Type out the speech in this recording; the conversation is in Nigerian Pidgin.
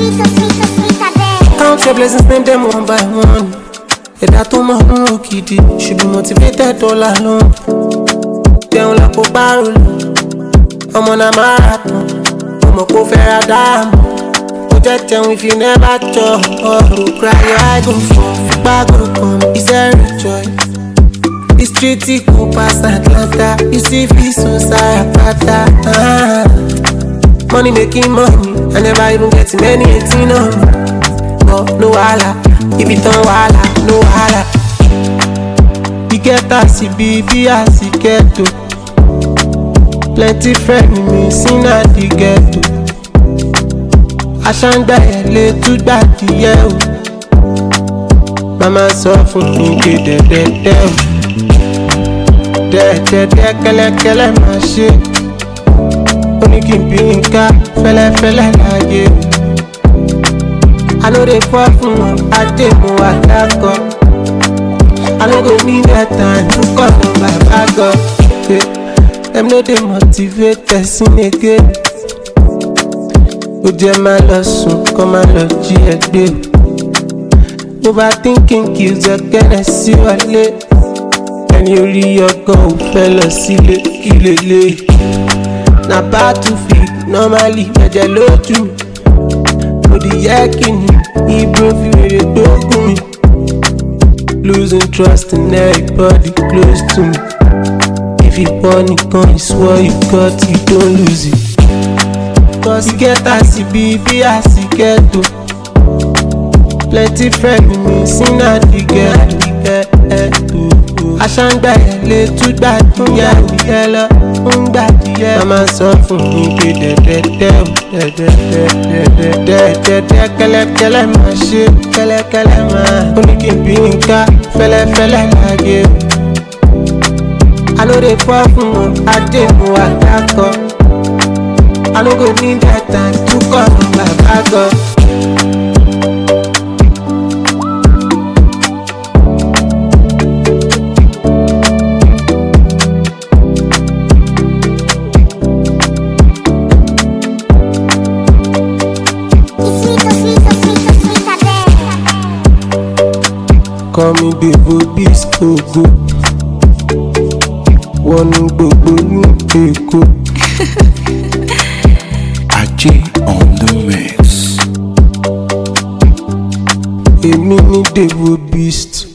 Count your blessings, name them one by one. Ẹ̀dá tó mọ̀ ń rò gidi, should be motivated all alone. Jẹun la kó bárò lò, ọmọ náà marathon. Ọmọ kò fẹ́ ra dáàmú. Ó jẹ́ jẹun if you never chop. Oh, cry your eye go fall, fipá go come, iṣẹ́ rejoice. The street equal pass Atlanta, you see fees so Sarapata. Money making money, I never even get many 18 on me. But no wahala, if it don't wahala, no wahala. You get as you be as you get to. Plenty friends me seen at the ghetto. Ashangba ele too bad yeah. Mama sọ fún mi pé dẹ́dẹ́dẹ́ o. Dẹ́dẹ́dẹ́ kẹ́lẹ́kẹ́lẹ́ máa ṣe. Ó ní kí n bí nǹkan fẹ́lẹ́fẹ́lẹ́ láyé. I know they fall fún wọn, ajé mo wà dákọ̀. I no go need that time to call on my bag up. Them no dey motivate person again. Ó jẹ́ máa lọ sùn, kọ́ máa lọ jí ẹgbẹ́. Overthinking kills your kẹ́nẹ̀sí wọlé. Ẹni orí ọkàn ò fẹ́ lọ sílé kílélé. Na battlefield normally ẹ̀jẹ̀ lójú. Mo di yẹ kí ni Ibro fi wèrè gbógun mi. Losing trust in everybody close to me. If you want it, come, it's what you got, you don't lose it. Cause you get as you be as you get to. Plenty friends me seen at the ghetto. Ashangba ele too bad ya yellow, ungbadiye. Mama sọ fún mi pé dẹ́dẹ́dẹ́ o, dẹ́dẹ́dẹ́ kẹ́lẹ́kẹ́lẹ́ máa ṣe, kẹ́lẹ́kẹ́lẹ́ máa. Ó ní kí n bí nǹkan fẹ́lẹ́fẹ́lẹ́ láyé o. I know they fall fún wọn, ajé mo wà dákọ̀. I no go need that time to call on my bag up. Call me Devo Beast Ogo. Wọ́n ní gbogbo ní Èkó. Ajé on the mix. Èmi ní Devo Beast.